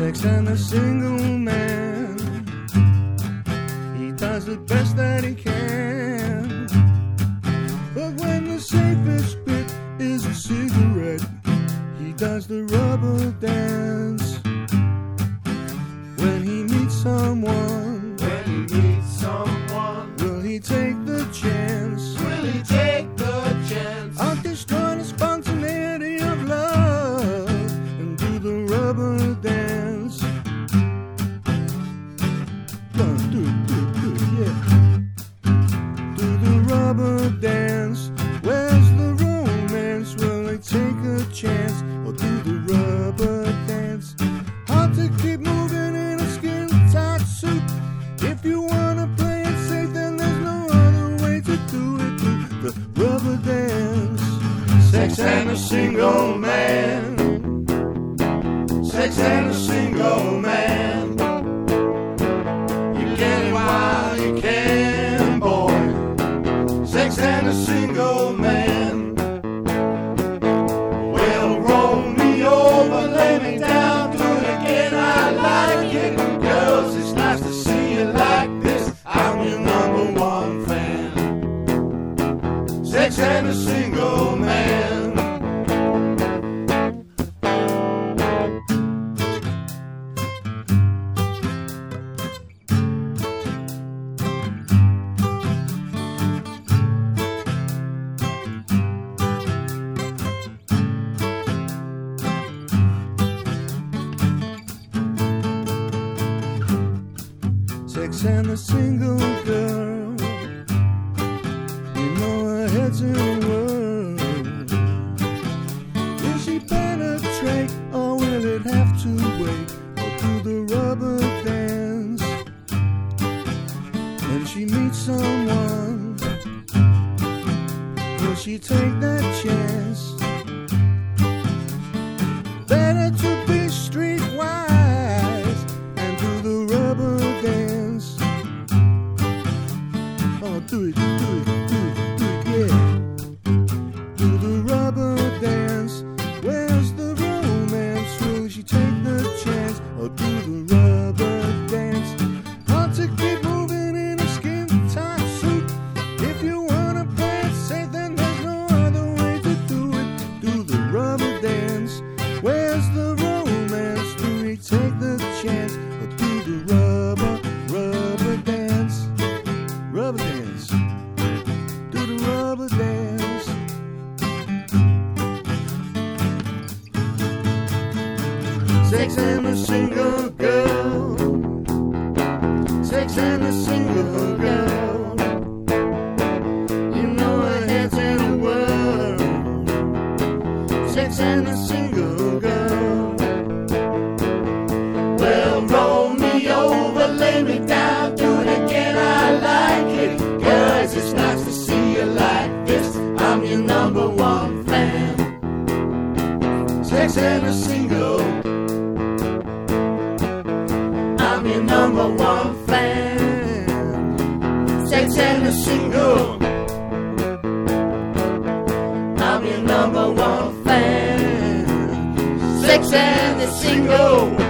sex and a single man. He does the best that he can, but when the safest bit is a cigarette, he does the rubber dance. When he meets someone, will he take the chance? I'll destroy the spontaneity of love and do the rubber dance. Do it, yeah. Do the rubber dance. Where's the romance? Will they take a chance or do the rubber dance? Hard to keep moving in a skin-tight suit. If you wanna play it safe, then there's no other way to do it. Do the rubber dance. Sex and a single man. Sex and a single man. You get it while you can, boy. Sex and a single man. Well, roll me over, lay me down, do it again. I like it, girls. It's nice to see you like this. I'm your number one fan. Sex and a single man. Sex and a single girl. You know her head's in a whirl. Will she penetrate or will it have to wait? Or do the rubber dance? When she meets someone, will she take that chance? Better to be streetwise and do the rubber dance. Oh, do it, yeah. Do the rubber dance. Where's the romance? Will she take the chance or do the rubber dance? Hard to keep moving in a skin-tight suit. If you wanna play it safe, then there's no other way to do it. Do the rubber dance. Where's the romance? Do we take the chance or do the rubber dance? Rubber dance. Do the rubber dance. Sex and a single girl. Sex and a single girl. You know her head's in a whirl. Sex and a single girl. Well, roll me over, lay me down, do it again. I like it, cause it's nice to see you like this. I'm your number one fan. Sex and a single. I'm your number one fan. Sex and a single. I'm your number one fan. Sex and a single.